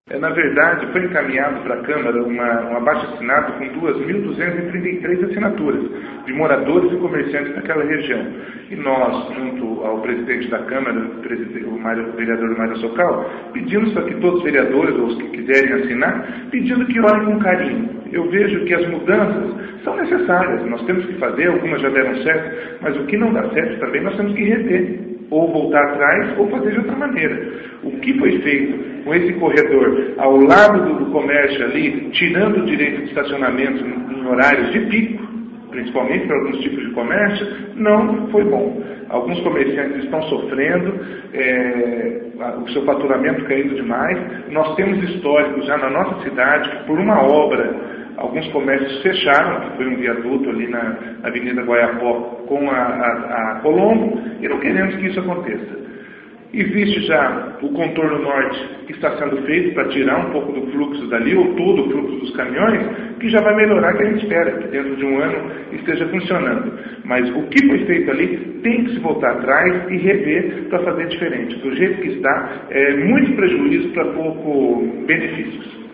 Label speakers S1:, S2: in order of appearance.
S1: Na verdade, foi encaminhado para a Câmara um abaixo-assinado com 2.233 assinaturas de moradores e comerciantes daquela região. E nós, junto ao presidente da Câmara, o vereador Mário Socal, pedimos para que todos os vereadores, ou os que quiserem assinar, pedindo que olhem com carinho. Eu vejo que as mudanças são necessárias, nós temos que fazer, algumas já deram certo, mas o que não dá certo também nós temos que rever, ou voltar atrás, ou fazer de outra maneira. O que foi feito com esse corredor ao lado do comércio ali, tirando o direito de estacionamento em horários de pico, principalmente para alguns tipos de comércio, não foi bom. Alguns comerciantes estão sofrendo, o seu faturamento caindo demais. Nós temos históricos já na nossa cidade que por uma obra, alguns comércios fecharam, que foi um viaduto ali na Avenida Guaiapó com a Colombo, e não queremos que isso aconteça. Existe já o contorno norte que está sendo feito para tirar um pouco do fluxo dali, ou todo o fluxo dos caminhões, que já vai melhorar, que a gente espera que dentro de um ano esteja funcionando. Mas o que foi feito ali tem que se voltar atrás e rever para fazer diferente. Do jeito que está, é muito prejuízo para pouco benefícios.